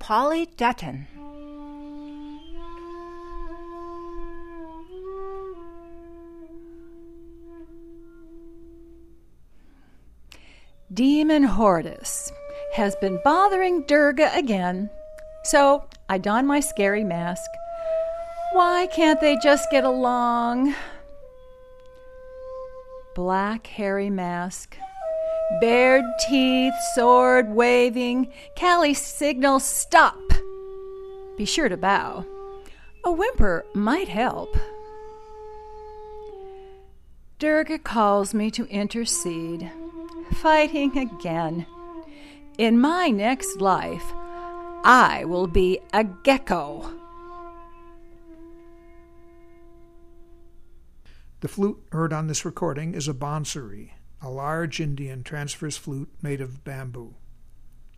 Polly Dutton. Demon Hortus has been bothering Durga again, so I don my scary mask. Why can't they just get along? Black hairy mask, bared teeth, sword waving, Callie signals stop. Be sure to bow. A whimper might help. Durga calls me to intercede. Fighting again. In my next life, I will be a gecko. The flute heard on this recording is a bansuri, a large Indian transverse flute made of bamboo.